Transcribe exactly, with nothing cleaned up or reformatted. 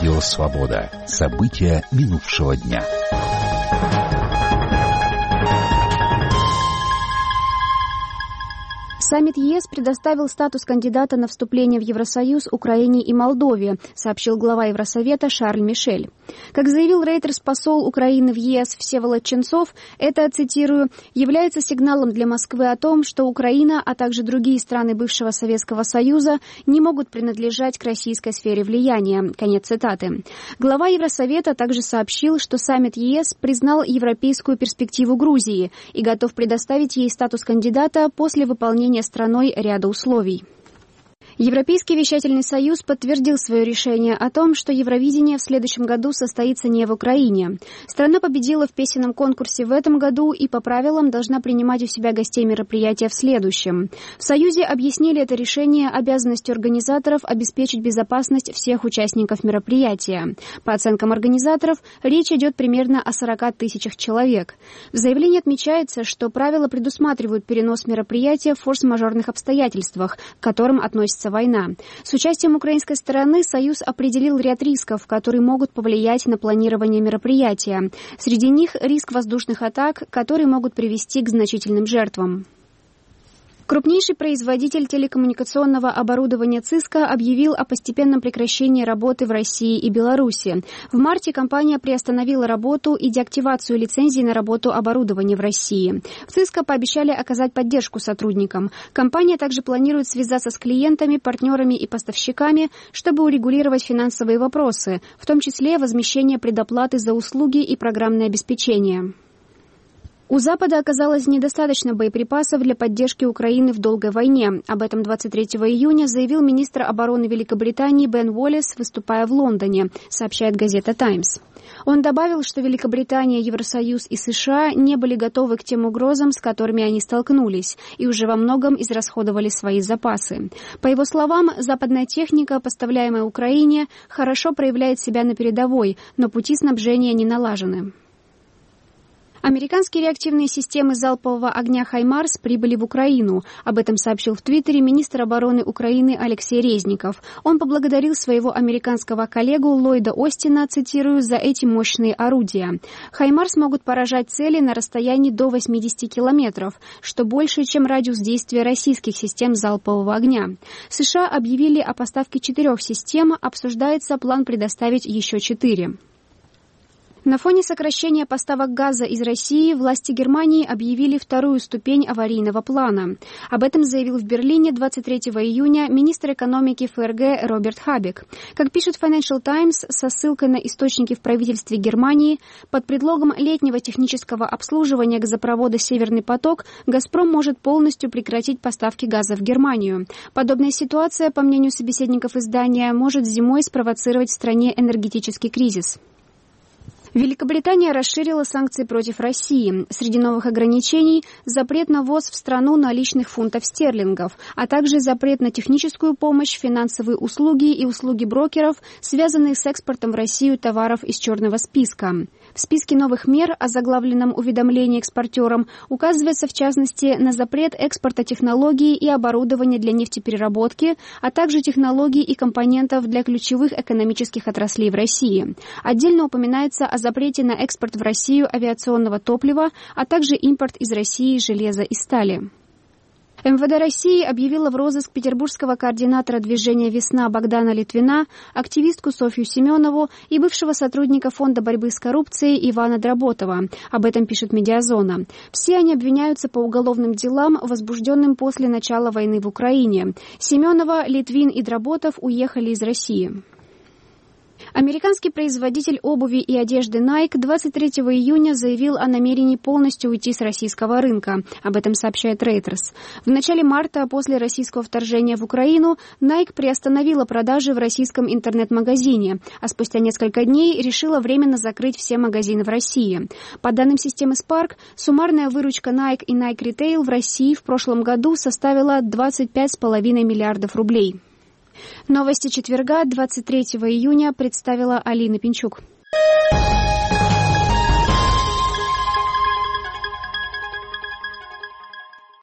Радио «Свобода». События минувшего дня. Саммит ЕС предоставил статус кандидата на вступление в Евросоюз Украине и Молдове, сообщил глава Евросовета Шарль Мишель. Как заявил Reuters посол Украины в ЕС Всеволод Ченцов, это, цитирую, является сигналом для Москвы о том, что Украина, а также другие страны бывшего Советского Союза не могут принадлежать к российской сфере влияния. Конец цитаты. Глава Евросовета также сообщил, что саммит ЕС признал европейскую перспективу Грузии и готов предоставить ей статус кандидата после выполнения страной ряда условий. Европейский вещательный союз подтвердил свое решение о том, что Евровидение в следующем году состоится не в Украине. Страна победила в песенном конкурсе в этом году и по правилам должна принимать у себя гостей мероприятия в следующем. В Союзе объяснили это решение обязанностью организаторов обеспечить безопасность всех участников мероприятия. По оценкам организаторов, речь идет примерно о сорока тысячах человек. В заявлении отмечается, что правила предусматривают перенос мероприятия в форс-мажорных обстоятельствах, к которым относится война. С участием украинской стороны Союз определил ряд рисков, которые могут повлиять на планирование мероприятия. Среди них риск воздушных атак, которые могут привести к значительным жертвам. Крупнейший производитель телекоммуникационного оборудования Cisco объявил о постепенном прекращении работы в России и Беларуси. В марте компания приостановила работу и деактивацию лицензий на работу оборудования в России. В Cisco пообещали оказать поддержку сотрудникам. Компания также планирует связаться с клиентами, партнерами и поставщиками, чтобы урегулировать финансовые вопросы, в том числе возмещение предоплаты за услуги и программное обеспечение. У Запада оказалось недостаточно боеприпасов для поддержки Украины в долгой войне. Об этом двадцать третьего июня заявил министр обороны Великобритании Бен Уоллес, выступая в Лондоне, сообщает газета «Таймс». Он добавил, что Великобритания, Евросоюз и США не были готовы к тем угрозам, с которыми они столкнулись, и уже во многом израсходовали свои запасы. По его словам, западная техника, поставляемая Украине, хорошо проявляет себя на передовой, но пути снабжения не налажены. Американские реактивные системы залпового огня «Хаймарс» прибыли в Украину. Об этом сообщил в Твиттере министр обороны Украины Алексей Резников. Он поблагодарил своего американского коллегу Ллойда Остина, цитирую, «за эти мощные орудия». «Хаймарс» могут поражать цели на расстоянии до восьмидесяти километров, что больше, чем радиус действия российских систем залпового огня. США объявили о поставке четырех систем, обсуждается план предоставить еще четыре. На фоне сокращения поставок газа из России власти Германии объявили вторую ступень аварийного плана. Об этом заявил в Берлине двадцать третьего июня министр экономики ФРГ Роберт Хабек. Как пишет Financial Times со ссылкой на источники в правительстве Германии, под предлогом летнего технического обслуживания газопровода «Северный поток» «Газпром» может полностью прекратить поставки газа в Германию. Подобная ситуация, по мнению собеседников издания, может зимой спровоцировать в стране энергетический кризис. Великобритания расширила санкции против России. Среди новых ограничений – запрет на ввоз в страну наличных фунтов стерлингов, а также запрет на техническую помощь, финансовые услуги и услуги брокеров, связанные с экспортом в Россию товаров из черного списка. В списке новых мер, озаглавленном уведомлении экспортерам, указывается в частности на запрет экспорта технологий и оборудования для нефтепереработки, а также технологий и компонентов для ключевых экономических отраслей в России. Отдельно упоминается о запрете на экспорт в Россию авиационного топлива, а также импорт из России железа и стали. МВД России объявила в розыск петербургского координатора движения «Весна» Богдана Литвина, активистку Софью Семенову и бывшего сотрудника Фонда борьбы с коррупцией Ивана Дроботова. Об этом пишет «Медиазона». Все они обвиняются по уголовным делам, возбужденным после начала войны в Украине. Семенова, Литвин и Дроботов уехали из России. Американский производитель обуви и одежды Nike двадцать третьего июня заявил о намерении полностью уйти с российского рынка. Об этом сообщает Reuters. В начале марта, после российского вторжения в Украину, Nike приостановила продажи в российском интернет-магазине, а спустя несколько дней решила временно закрыть все магазины в России. По данным системы Spark, суммарная выручка Nike и Nike Retail в России в прошлом году составила двадцать пять целых пять десятых миллиардов рублей. Новости четверга, двадцать третьего июня, представила Алина Пинчук.